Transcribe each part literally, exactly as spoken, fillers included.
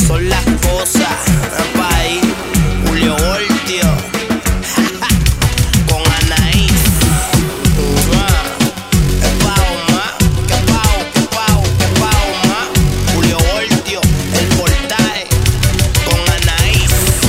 son las cosas. País, Julio Voltio, con Anaís. ¿Qué pao, ma? ¿Qué pao, qué pao, qué pao, ma? Julio Voltio, el portaje, con Anaís.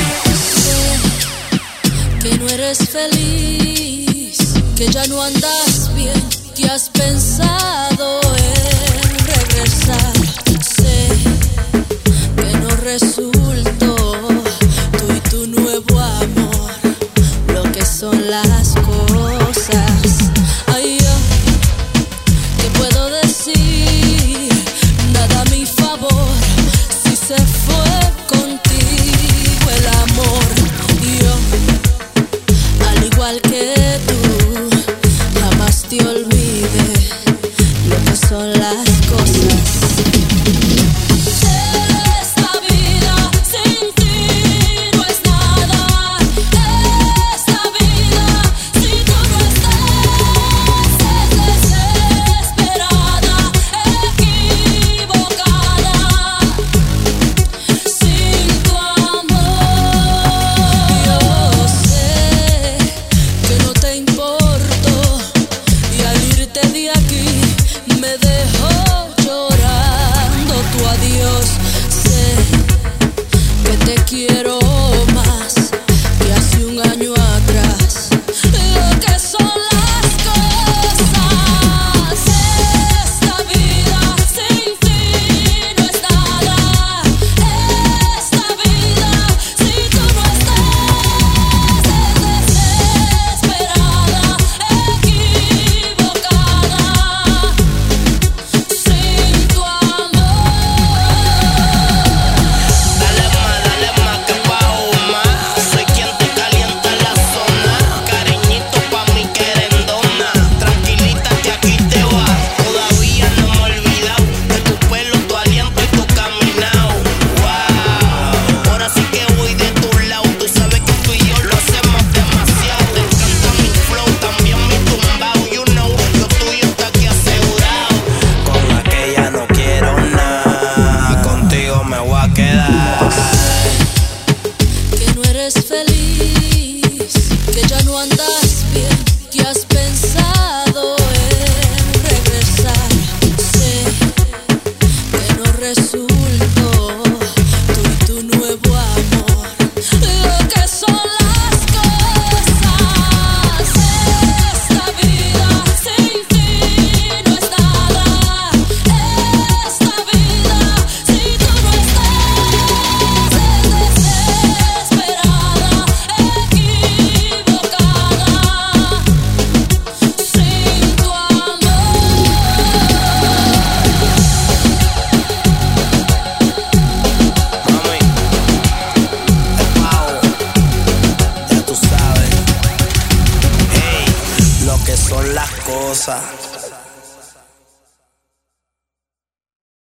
Que no eres feliz, que ya no andas bien, que has pensado en regresar. Sé que no resultó tú y tu nuevo amor, lo que son las cosas. Ay, yo, ¿qué puedo decir? Nada a mi favor, si se fue contigo el amor. Y yo, al igual que tú, jamás te olvide lo que son las cosas. Esta vida sin ti no es nada. Esta vida si tú no estás es desesperada, equivocada, sin tu amor. Yo sé que no te importo y al irte de aquí me dejó llorando tu adiós. Sé que te quiero más que hace un año atrás. Lo que son las cosas. Esta vida sin ti no es nada. Esta vida si tú no estás es desesperada, equivocada, sin tu amor. Dale más, dale más, que pao, ma. Soy quien te calienta la zona. Cariñito pa' mi querendona. Tranquilita que aquí te va. Todavía no me he olvidado de tu pelo, tu aliento y tu caminado. Wow, ahora sí que voy de tu lado. Tú sabes que tú y yo lo hacemos demasiado. Te encanta mi flow, también mi tumbao. You know, lo tuyo está aquí asegurado. Con aquella no quiero nada. Contigo me voy a quedar. Que no eres feliz, que ya no andas bien, que has pensado en regresar. Sé que no resultó tú y tu nuevo amor, lo que son las cosas. Esta vida sin ti no es nada. Esta vida si tú no estás es desesperada, equivocada, sin tu amor. Mami, el pao, ya tú sabes. Ey, lo que son las cosas.